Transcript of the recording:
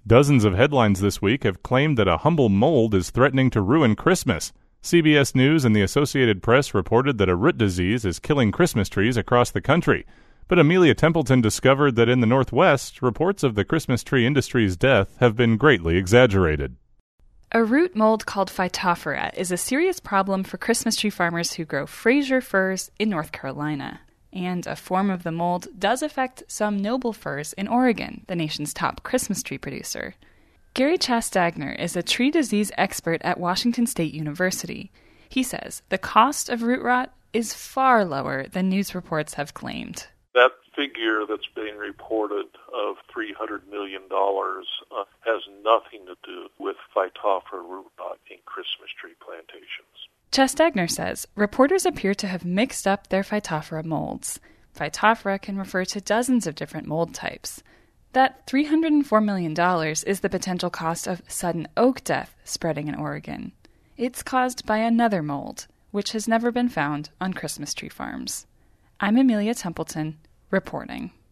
Dozens of headlines this week have claimed that a humble mold is threatening to ruin Christmas. CBS News and the Associated Press reported that a root disease is killing Christmas trees across the country. But Amelia Templeton discovered that in the Northwest, reports of the Christmas tree industry's death have been greatly exaggerated. A root mold called Phytophthora is a serious problem for Christmas tree farmers who grow Fraser firs in North Carolina. And a form of the mold does affect some noble firs in Oregon, the nation's top Christmas tree producer. Gary Chastagner is a tree disease expert at Washington State University. He says the cost of root rot is far lower than news reports have claimed. That figure that's being reported of $300 million has nothing to do with Phytophthora root rot in Christmas tree plantations. Chastagner says reporters appear to have mixed up their Phytophthora molds. Phytophthora can refer to dozens of different mold types. That $304 million is the potential cost of sudden oak death spreading in Oregon. It's caused by another mold, which has never been found on Christmas tree farms. I'm Amelia Templeton, reporting.